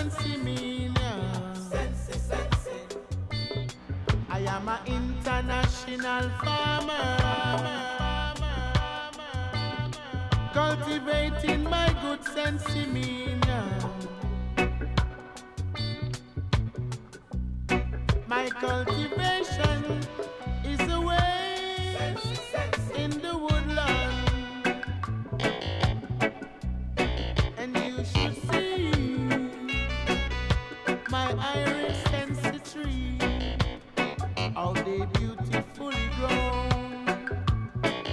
sensi mean? Sensi. I am an international farmer, cultivating my good sensi mean. My cultivation